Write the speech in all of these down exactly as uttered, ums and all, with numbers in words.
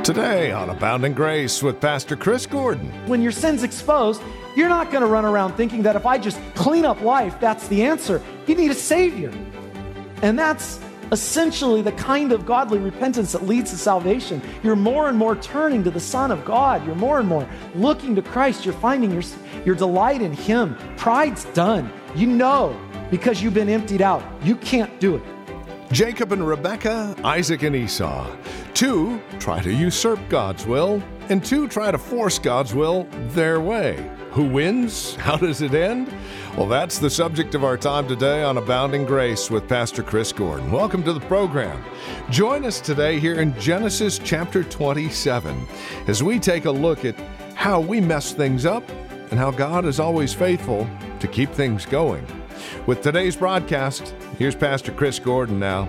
Today on Abounding Grace with Pastor Chris Gordon. When your sin's exposed, you're not going to run around thinking that if I just clean up life, that's the answer. You need a Savior. And that's essentially the kind of godly repentance that leads to salvation. You're more and more turning to the Son of God. You're more and more looking to Christ. You're finding your, your delight in Him. Pride's done. You know, because you've been emptied out, you can't do it. Jacob and Rebekah, Isaac and Esau. Two try to usurp God's will, and two try to force God's will their way. Who wins? How does it end? Well, that's the subject of our time today on Abounding Grace with Pastor Chris Gordon. Welcome to the program. Join us today here in Genesis chapter twenty-seven as we take a look at how we mess things up and how God is always faithful to keep things going. With today's broadcast, here's Pastor Chris Gordon now.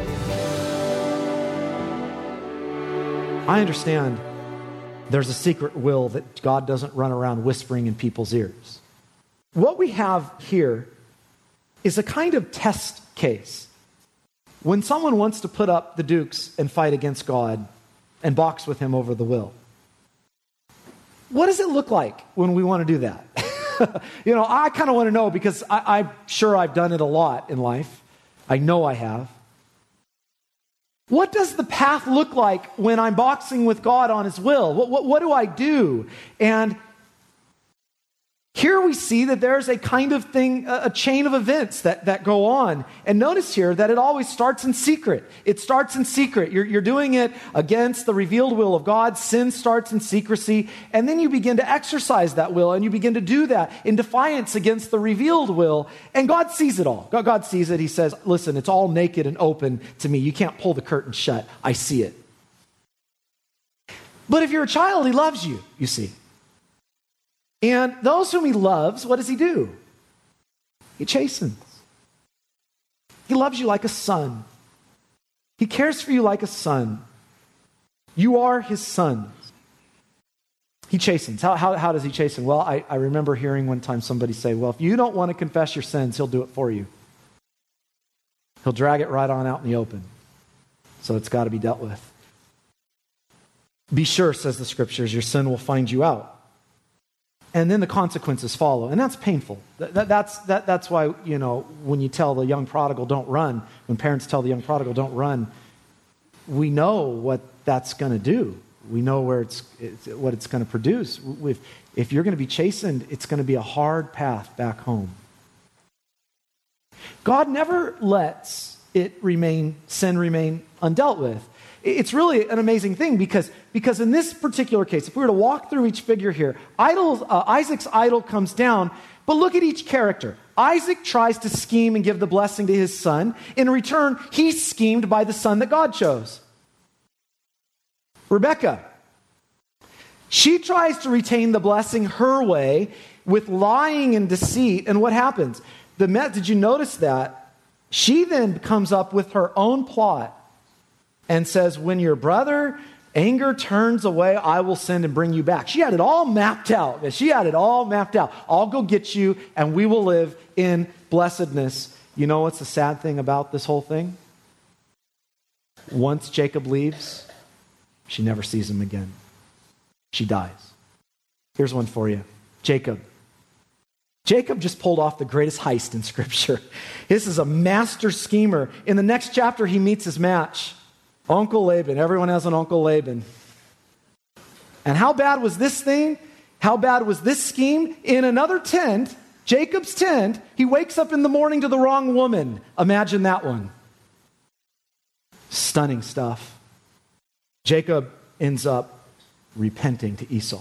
I understand there's a secret will that God doesn't run around whispering in people's ears. What we have here is a kind of test case. When someone wants to put up the dukes and fight against God and box with Him over the will, what does it look like when we want to do that? You know, I kind of want to know because I, I'm sure I've done it a lot in life. I know I have. What does the path look like when I'm boxing with God on His will? What, what, what do I do? And here we see that there's a kind of thing, a, a chain of events that, that go on. And notice here that it always starts in secret. It starts in secret. You're, you're doing it against the revealed will of God. Sin starts in secrecy. And then you begin to exercise that will, and you begin to do that in defiance against the revealed will. And God sees it all. God, God sees it. He says, listen, it's all naked and open to me. You can't pull the curtain shut. I see it. But if you're a child, He loves you, you see. And those whom He loves, what does He do? He chastens. He loves you like a son. He cares for you like a son. You are His sons. He chastens. How, how, how does He chasten? Well, I, I remember hearing one time somebody say, well, if you don't want to confess your sins, He'll do it for you. He'll drag it right on out in the open. So it's got to be dealt with. Be sure, says the Scriptures, your sin will find you out. And then the consequences follow. And that's painful. That, that, that's, that, that's why, you know, when you tell the young prodigal, don't run, when parents tell the young prodigal, don't run, we know what that's going to do. We know where it's, it's what it's going to produce. If, if you're going to be chastened, it's going to be a hard path back home. God never lets it remain, sin remain undealt with. It's really an amazing thing because, because in this particular case, if we were to walk through each figure here, idol, uh, Isaac's idol comes down, but look at each character. Isaac tries to scheme and give the blessing to his son. In return, he's schemed by the son that God chose. Rebekah, she tries to retain the blessing her way with lying and deceit, and what happens? The Did you notice that? She then comes up with her own plot and says, when your brother anger turns away, I will send and bring you back. She had it all mapped out. She had it all mapped out. I'll go get you and we will live in blessedness. You know what's the sad thing about this whole thing? Once Jacob leaves, she never sees him again. She dies. Here's one for you. Jacob. Jacob just pulled off the greatest heist in Scripture. This is a master schemer. In the next chapter, he meets his match. Uncle Laban. Everyone has an Uncle Laban. And how bad was this thing? How bad was this scheme? In another tent, Jacob's tent, he wakes up in the morning to the wrong woman. Imagine that one. Stunning stuff. Jacob ends up repenting to Esau.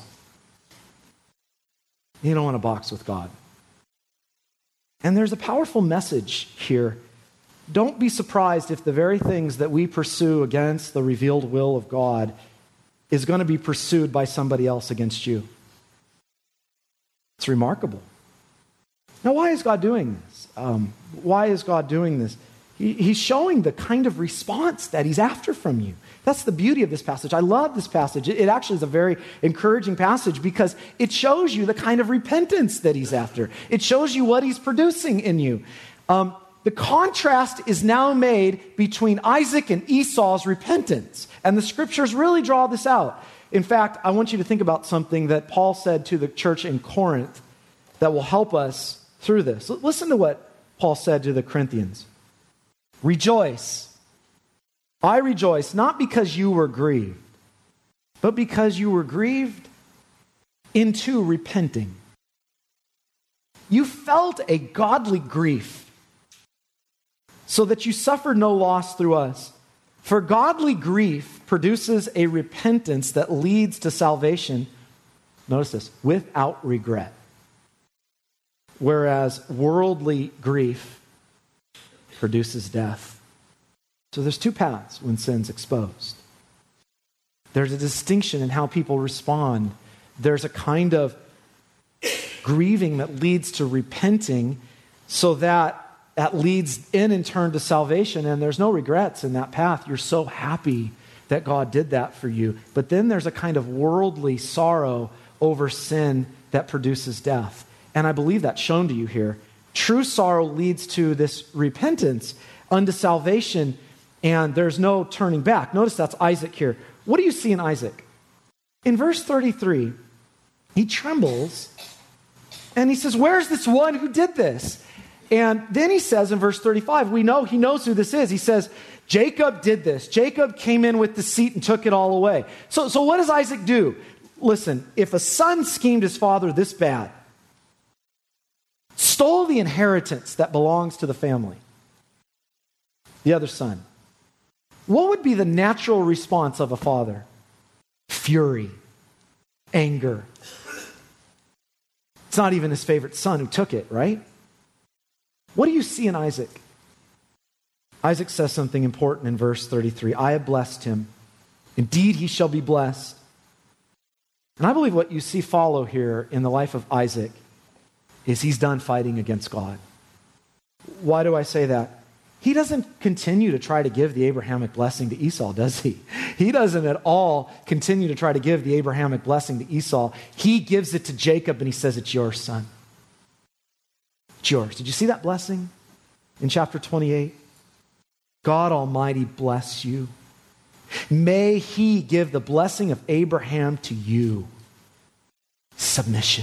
You don't want to box with God. And there's a powerful message here. Don't be surprised if the very things that we pursue against the revealed will of God is going to be pursued by somebody else against you. It's remarkable. Now, why is God doing this? Um, why is God doing this? He, he's showing the kind of response that He's after from you. That's the beauty of this passage. I love this passage. It, it actually is a very encouraging passage because it shows you the kind of repentance that He's after. It shows you what He's producing in you. Um, the contrast is now made between Isaac and Esau's repentance. And the scriptures really draw this out. In fact, I want you to think about something that Paul said to the church in Corinth that will help us through this. Listen to what Paul said to the Corinthians. Rejoice. I rejoice, not because you were grieved, but because you were grieved into repenting. You felt a godly grief, so that you suffered no loss through us. For godly grief produces a repentance that leads to salvation, notice this, without regret. Whereas worldly grief produces death. So there's two paths when sin's exposed. There's a distinction in how people respond. There's a kind of grieving that leads to repenting, so that that leads in in turn to salvation, and there's no regrets in that path. You're so happy that God did that for you. But then there's a kind of worldly sorrow over sin that produces death. And I believe that's shown to you here. True sorrow leads to this repentance unto salvation, and there's no turning back. Notice that's Isaac here. What do you see in Isaac? In verse thirty-three, he trembles, and he says, where's this one who did this? And then he says in verse thirty-five, we know he knows who this is. He says, Jacob did this. Jacob came in with deceit and took it all away. So, so what does Isaac do? Listen, if a son schemed his father this bad, stole the inheritance that belongs to the family, the other son, what would be the natural response of a father? Fury, anger. It's not even his favorite son who took it, right? What do you see in Isaac? Isaac says something important in verse thirty-three. I have blessed him. Indeed, he shall be blessed. And I believe what you see follow here in the life of Isaac is he's done fighting against God. Why do I say that? He doesn't continue to try to give the Abrahamic blessing to Esau, does he? He doesn't at all continue to try to give the Abrahamic blessing to Esau. He gives it to Jacob and he says, it's yours, son. Yours. Did you see that blessing in chapter twenty-eight? God Almighty bless you. May he give the blessing of Abraham to you. Submission.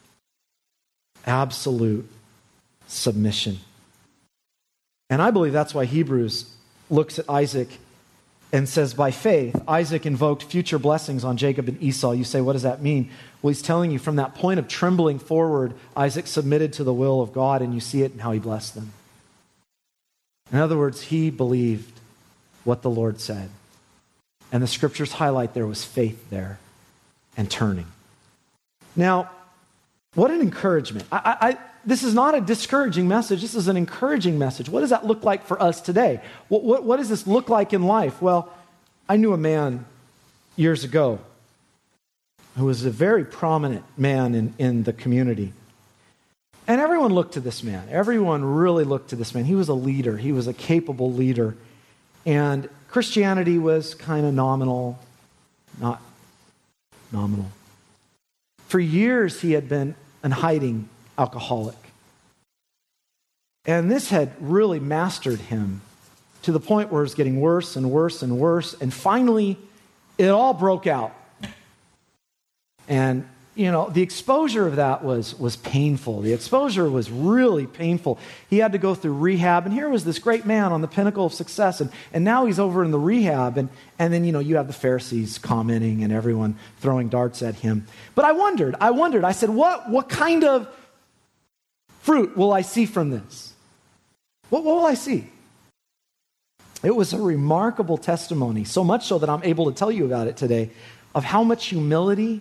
Absolute submission. And I believe that's why Hebrews looks at Isaac and says, by faith, Isaac invoked future blessings on Jacob and Esau. You say, what does that mean? Well, he's telling you from that point of trembling forward, Isaac submitted to the will of God, and you see it in how he blessed them. In other words, he believed what the Lord said. And the scriptures highlight there was faith there and turning. Now, what an encouragement. I, I, this is not a discouraging message. This is an encouraging message. What does that look like for us today? What, what, what does this look like in life? Well, I knew a man years ago who was a very prominent man in, in the community. And everyone looked to this man. Everyone really looked to this man. He was a leader. He was a capable leader. And Christianity was kind of nominal, not nominal. For years, he had been an hiding alcoholic. And this had really mastered him to the point where it was getting worse and worse and worse. And finally, it all broke out. And, you know, the exposure of that was, was painful. The exposure was really painful. He had to go through rehab. And here was this great man on the pinnacle of success. And, and now he's over in the rehab. And, and then, you know, you have the Pharisees commenting and everyone throwing darts at him. But I wondered, I wondered, I said, what, what kind of fruit will I see from this? What, what will I see? It was a remarkable testimony, so much so that I'm able to tell you about it today, of how much humility,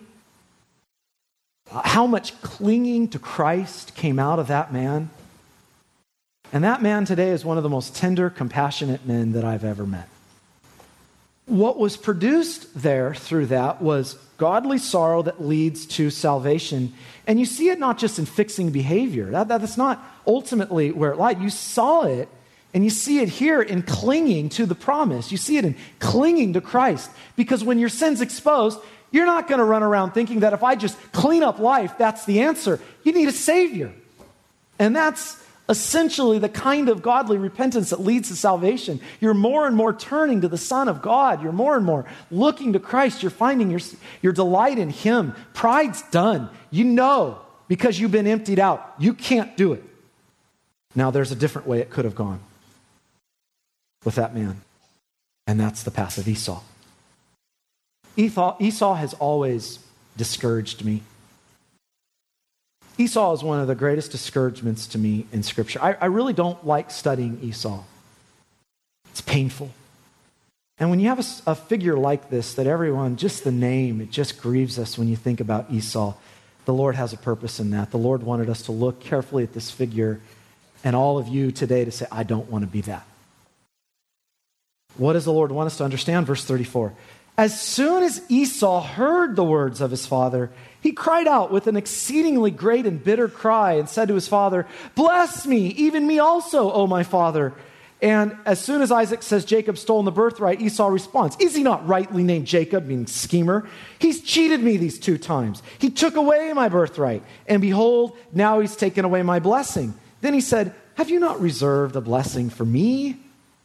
how much clinging to Christ came out of that man. And that man today is one of the most tender, compassionate men that I've ever met. What was produced there through that was godly sorrow that leads to salvation. And you see it not just in fixing behavior. That, that, that's not ultimately where it lied. You saw it, and you see it here in clinging to the promise. You see it in clinging to Christ. Because when your sin's exposed, you're not going to run around thinking that if I just clean up life, that's the answer. You need a Savior. And that's essentially the kind of godly repentance that leads to salvation. You're more and more turning to the Son of God. You're more and more looking to Christ. You're finding your, your delight in Him. Pride's done. You know, because you've been emptied out, you can't do it. Now there's a different way it could have gone with that man. And that's the path of Esau. Esau, Esau has always discouraged me. Esau is one of the greatest discouragements to me in Scripture. I, I really don't like studying Esau. It's painful. And when you have a, a figure like this, that everyone, just the name, it just grieves us when you think about Esau. The Lord has a purpose in that. The Lord wanted us to look carefully at this figure, and all of you today to say, I don't want to be that. What does the Lord want us to understand? Verse thirty-four. As soon as Esau heard the words of his father, he cried out with an exceedingly great and bitter cry and said to his father, bless me, even me also, O my father. And as soon as Isaac says Jacob stole the birthright, Esau responds, is he not rightly named Jacob, meaning schemer? He's cheated me these two times. He took away my birthright, and behold, now he's taken away my blessing. Then he said, have you not reserved a blessing for me?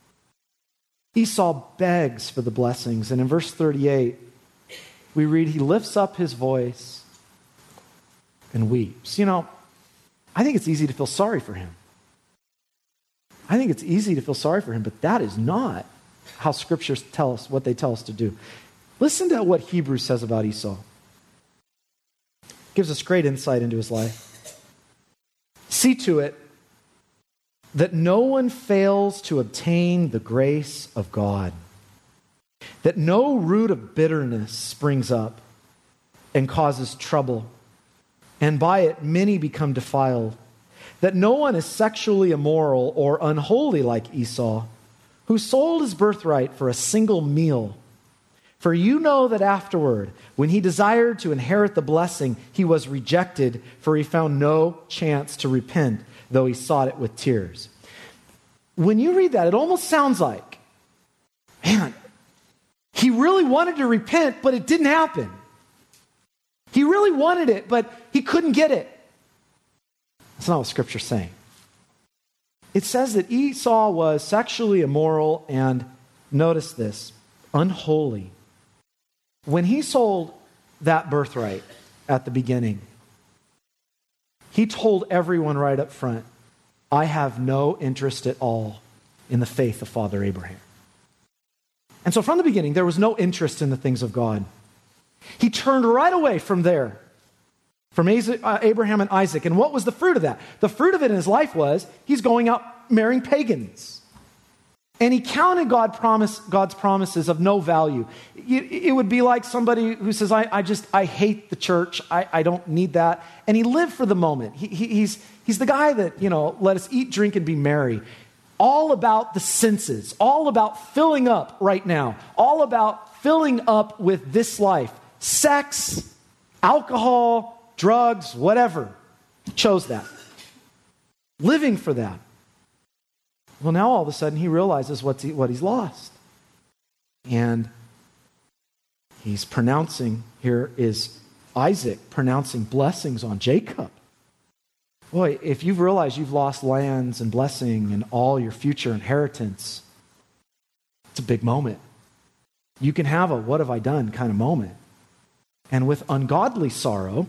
Esau begs for the blessings. And in verse thirty-eight, we read, he lifts up his voice and weeps. You know, I think it's easy to feel sorry for him. I think it's easy to feel sorry for him, but that is not how scriptures tell us what they tell us to do. Listen to what Hebrews says about Esau. It gives us great insight into his life. See to it that no one fails to obtain the grace of God, that no root of bitterness springs up and causes trouble, and by it many become defiled, that no one is sexually immoral or unholy like Esau, who sold his birthright for a single meal. For you know that afterward, when he desired to inherit the blessing, he was rejected, for he found no chance to repent, though he sought it with tears. When you read that, it almost sounds like, man, he really wanted to repent, but it didn't happen. He really wanted it, but he couldn't get it. That's not what Scripture's saying. It says that Esau was sexually immoral and, notice this, unholy. When he sold that birthright at the beginning, he told everyone right up front, I have no interest at all in the faith of Father Abraham. And so from the beginning, there was no interest in the things of God. He turned right away from there, from Abraham and Isaac. And what was the fruit of that? The fruit of it in his life was he's going out marrying pagans. And he counted God promise, God's promises of no value. It would be like somebody who says, I, I just, I hate the church. I, I don't need that. And he lived for the moment. He, he, he's, he's the guy that, you know, let us eat, drink, and be merry. All about the senses. All about filling up right now. All about filling up with this life. Sex, alcohol, drugs, whatever. He chose that. Living for that. Well, now all of a sudden he realizes what's he, what he's lost. And he's pronouncing, here is Isaac pronouncing blessings on Jacob. Boy, if you've realized you've lost lands and blessing and all your future inheritance, it's a big moment. You can have a what have I done kind of moment. And with ungodly sorrow,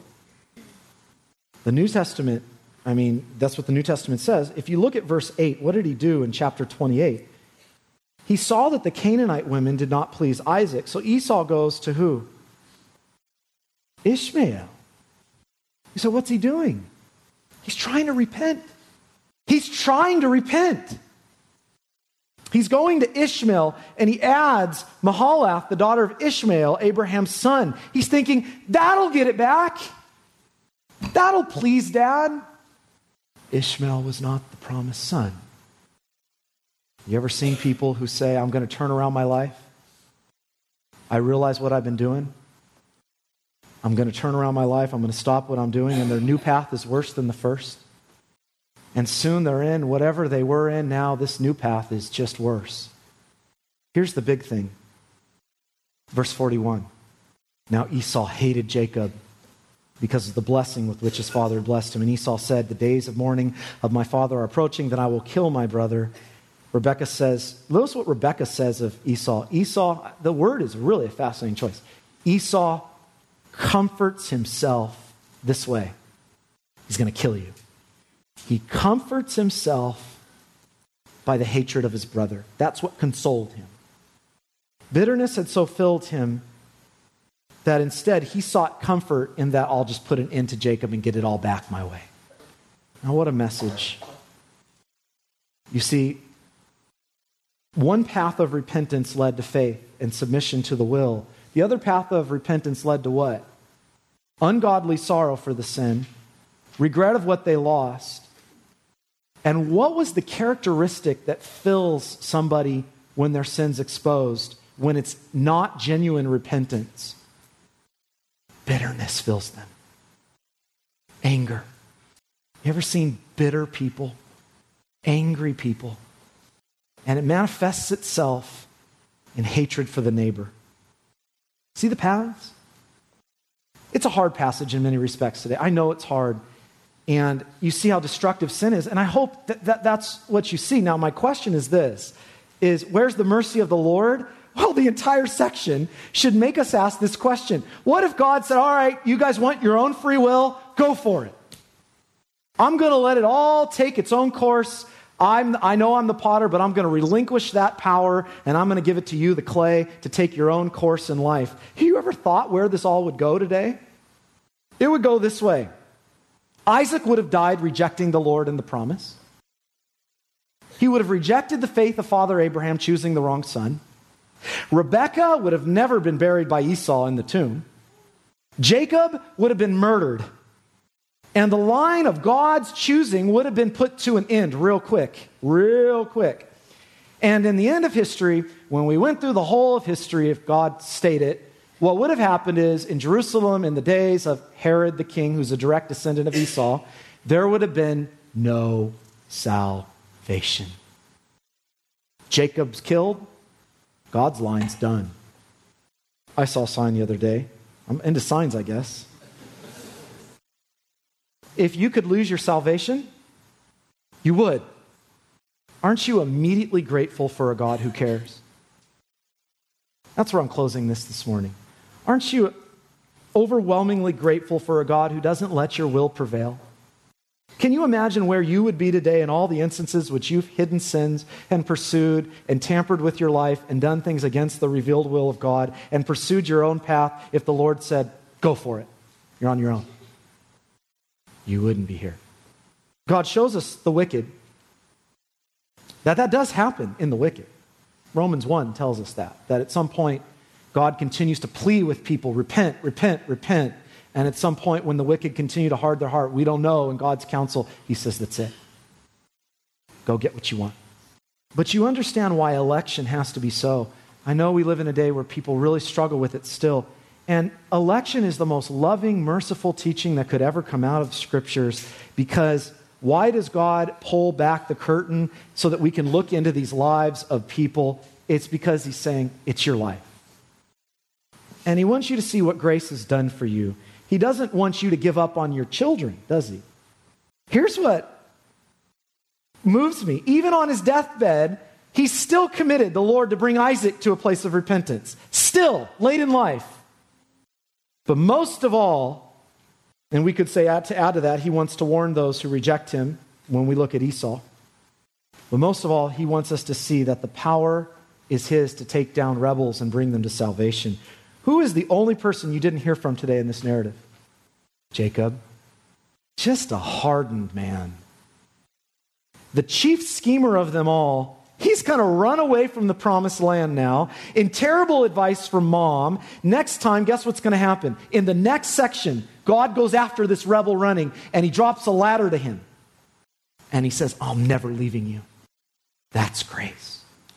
the New Testament, I mean, that's what the New Testament says. If you look at verse eight, what did he do in chapter twenty-eight? He saw that the Canaanite women did not please Isaac. So Esau goes to who? Ishmael. You said, what's he doing? He's trying to repent. He's trying to repent. He's going to Ishmael, and he adds Mahalath, the daughter of Ishmael, Abraham's son. He's thinking, that'll get it back. That'll please Dad. Ishmael was not the promised son. You ever seen people who say, I'm going to turn around my life? I realize what I've been doing. I'm going to turn around my life. I'm going to stop what I'm doing. And their new path is worse than the first. And soon they're in whatever they were in now. This new path is just worse. Here's the big thing. Verse forty-one. Now Esau hated Jacob because of the blessing with which his father had blessed him. And Esau said, the days of mourning of my father are approaching, then I will kill my brother. Rebekah says, notice what Rebekah says of Esau. Esau, the word is really a fascinating choice. Esau comforts himself this way. He's going to kill you. He comforts himself by the hatred of his brother. That's what consoled him. Bitterness had so filled him that instead he sought comfort in that I'll just put an end to Jacob and get it all back my way. Now what a message. You see, one path of repentance led to faith and submission to the will. The other path of repentance led to what? Ungodly sorrow for the sin, regret of what they lost. And what was the characteristic that fills somebody when their sin's exposed, when it's not genuine repentance? Bitterness fills them. Anger. You ever seen bitter people? Angry people? And it manifests itself in hatred for the neighbor. See the paths? It's a hard passage in many respects today. I know it's hard. And you see how destructive sin is. And I hope that, that that's what you see. Now, my question is this, is where's the mercy of the Lord? Well, the entire section should make us ask this question. What if God said, all right, you guys want your own free will? Go for it. I'm going to let it all take its own course. I'm, I know I'm the potter, but I'm going to relinquish that power, and I'm going to give it to you, the clay, to take your own course in life. Have you ever thought where this all would go today? It would go this way. Isaac would have died rejecting the Lord and the promise. He would have rejected the faith of Father Abraham, choosing the wrong son. Rebekah would have never been buried by Esau in the tomb. Jacob would have been murdered. And the line of God's choosing would have been put to an end real quick, real quick. And in the end of history, when we went through the whole of history, if God stayed it, what would have happened is in Jerusalem in the days of Herod the king, who's a direct descendant of Esau, there would have been no salvation. Jacob's killed, God's line's done. I saw a sign the other day. I'm into signs, I guess. If you could lose your salvation, you would. Aren't you immediately grateful for a God who cares? That's where I'm closing this this morning. Aren't you overwhelmingly grateful for a God who doesn't let your will prevail? Can you imagine where you would be today in all the instances which you've hidden sins and pursued and tampered with your life and done things against the revealed will of God and pursued your own path if the Lord said, go for it, you're on your own? You wouldn't be here. God shows us the wicked, that that does happen in the wicked. Romans one tells us that, that at some point God continues to plead with people, repent, repent, repent. And at some point when the wicked continue to hard their heart, we don't know, in God's counsel, he says, that's it. Go get what you want. But you understand why election has to be so. I know we live in a day where people really struggle with it still. And election is the most loving, merciful teaching that could ever come out of scriptures, because why does God pull back the curtain so that we can look into these lives of people? It's because he's saying, it's your life. And he wants you to see what grace has done for you. He doesn't want you to give up on your children, does he? Here's what moves me. Even on his deathbed, he's still committed, the Lord, to bring Isaac to a place of repentance. Still, late in life. But most of all, and we could say add to add to that, he wants to warn those who reject him when we look at Esau. But most of all, he wants us to see that the power is his to take down rebels and bring them to salvation. Who is the only person you didn't hear from today in this narrative? Jacob. Just a hardened man. The chief schemer of them all. He's going to run away from the promised land now in terrible advice from mom. Next time, guess what's going to happen? In the next section, God goes after this rebel running and he drops a ladder to him. And he says, I'm never leaving you. That's grace.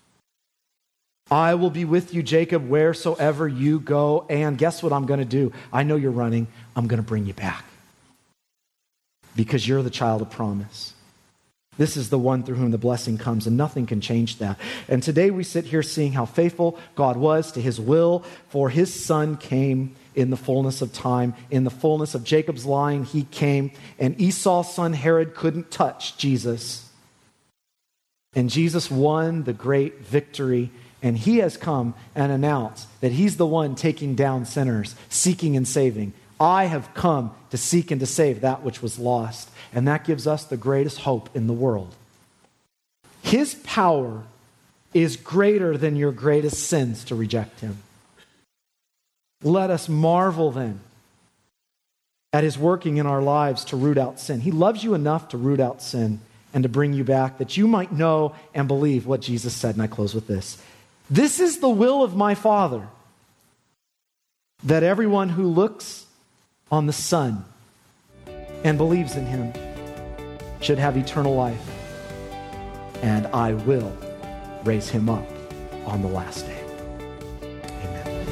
I will be with you, Jacob, wheresoever you go. And guess what I'm going to do? I know you're running. I'm going to bring you back. Because you're the child of promise. This is the one through whom the blessing comes, and nothing can change that. And today we sit here seeing how faithful God was to his will, for his son came in the fullness of time. In the fullness of Jacob's line, he came, and Esau's son Herod couldn't touch Jesus. And Jesus won the great victory, and he has come and announced that he's the one taking down sinners, seeking and saving. I have come to seek and to save that which was lost. And that gives us the greatest hope in the world. His power is greater than your greatest sins to reject him. Let us marvel then at his working in our lives to root out sin. He loves you enough to root out sin and to bring you back that you might know and believe what Jesus said. And I close with this. This is the will of my Father, that everyone who looks on the Son and believes in him should have eternal life. And I will raise him up on the last day. Amen.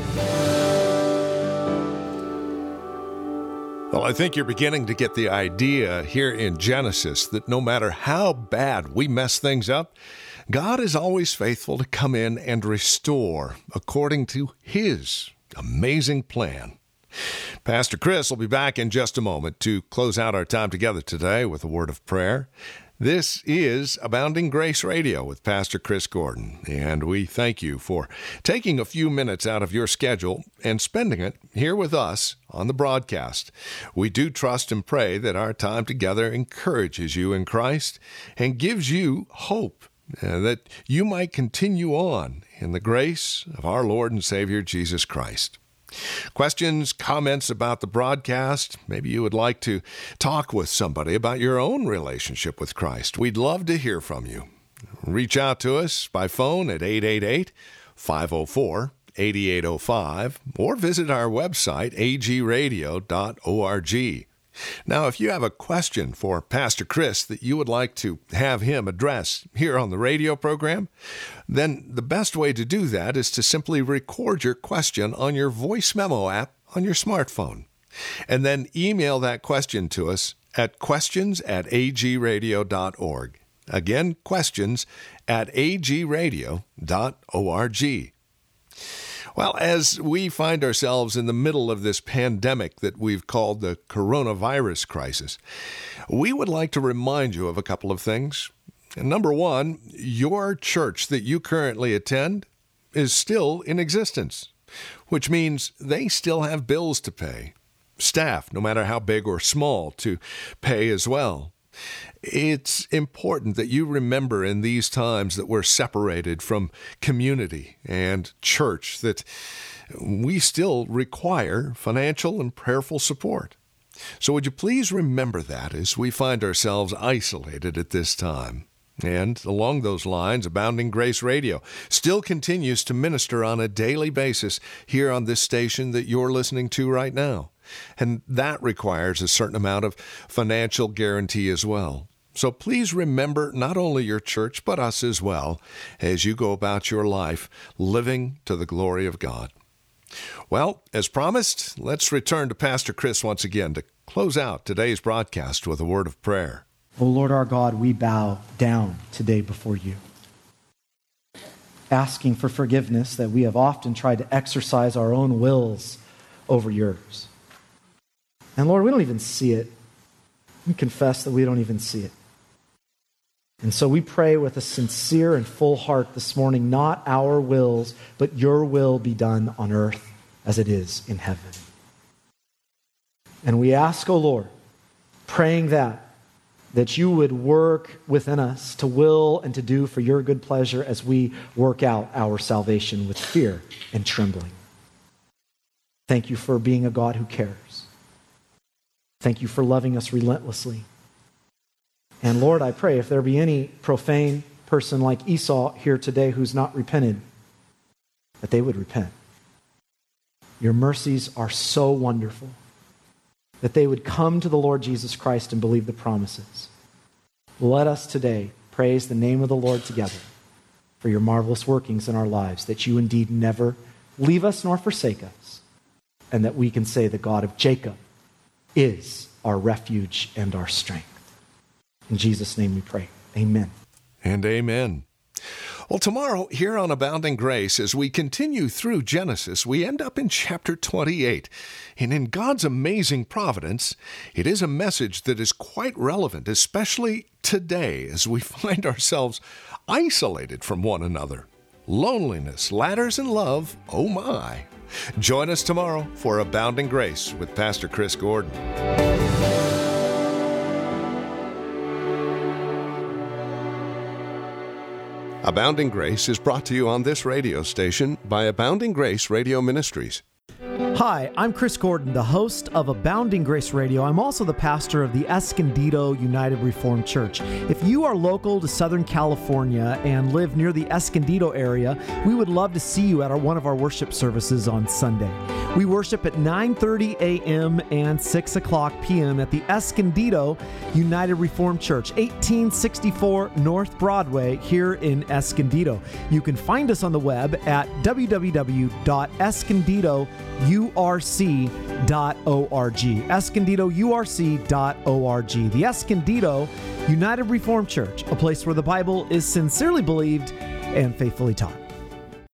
Well, I think you're beginning to get the idea here in Genesis that no matter how bad we mess things up, God is always faithful to come in and restore according to his amazing plan. Pastor Chris will be back in just a moment to close out our time together today with a word of prayer. This is Abounding Grace Radio with Pastor Chris Gordon, and we thank you for taking a few minutes out of your schedule and spending it here with us on the broadcast. We do trust and pray that our time together encourages you in Christ and gives you hope uh, that you might continue on in the grace of our Lord and Savior Jesus Christ. Questions, comments about the broadcast? Maybe you would like to talk with somebody about your own relationship with Christ. We'd love to hear from you. Reach out to us by phone at eight eight eight, five oh four, eight eight oh five or visit our website, a g radio dot org. Now, if you have a question for Pastor Chris that you would like to have him address here on the radio program, then the best way to do that is to simply record your question on your voice memo app on your smartphone, and then email that question to us at questions at a g radio dot org. Again, questions at a g radio dot org. Well, as we find ourselves in the middle of this pandemic that we've called the coronavirus crisis, we would like to remind you of a couple of things. Number one, your church that you currently attend is still in existence, which means they still have bills to pay, staff, no matter how big or small, to pay as well. It's important that you remember in these times that we're separated from community and church, that we still require financial and prayerful support. So would you please remember that as we find ourselves isolated at this time? And along those lines, Abounding Grace Radio still continues to minister on a daily basis here on this station that you're listening to right now. And that requires a certain amount of financial guarantee as well. So please remember not only your church, but us as well, as you go about your life living to the glory of God. Well, as promised, let's return to Pastor Chris once again to close out today's broadcast with a word of prayer. O Lord our God, we bow down today before you, asking for forgiveness that we have often tried to exercise our own wills over yours. And Lord, we don't even see it. We confess that we don't even see it. And so we pray with a sincere and full heart this morning, not our wills, but your will be done on earth as it is in heaven. And we ask, O Lord, praying that, that you would work within us to will and to do for your good pleasure as we work out our salvation with fear and trembling. Thank you for being a God who cares. Thank you for loving us relentlessly. And Lord, I pray if there be any profane person like Esau here today who's not repented, that they would repent. Your mercies are so wonderful that they would come to the Lord Jesus Christ and believe the promises. Let us today praise the name of the Lord together for your marvelous workings in our lives, that you indeed never leave us nor forsake us, and that we can say the God of Jacob is our refuge and our strength. In Jesus' name we pray. Amen. And amen. Well, tomorrow, here on Abounding Grace, as we continue through Genesis, we end up in chapter twenty-eight. And in God's amazing providence, it is a message that is quite relevant, especially today as we find ourselves isolated from one another. Loneliness, ladders, and love, oh my. Join us tomorrow for Abounding Grace with Pastor Chris Gordon. Abounding Grace is brought to you on this radio station by Abounding Grace Radio Ministries. Hi, I'm Chris Gordon, the host of Abounding Grace Radio. I'm also the pastor of the Escondido United Reformed Church. If you are local to Southern California and live near the Escondido area, we would love to see you at our, one of our worship services on Sunday. We worship at nine thirty a.m. and six o'clock p.m. at the Escondido United Reformed Church, eighteen sixty-four North Broadway here in Escondido. You can find us on the web at w w w dot escondido u r c dot org. escondido u r c dot org. The Escondido United Reformed Church, a place where the Bible is sincerely believed and faithfully taught.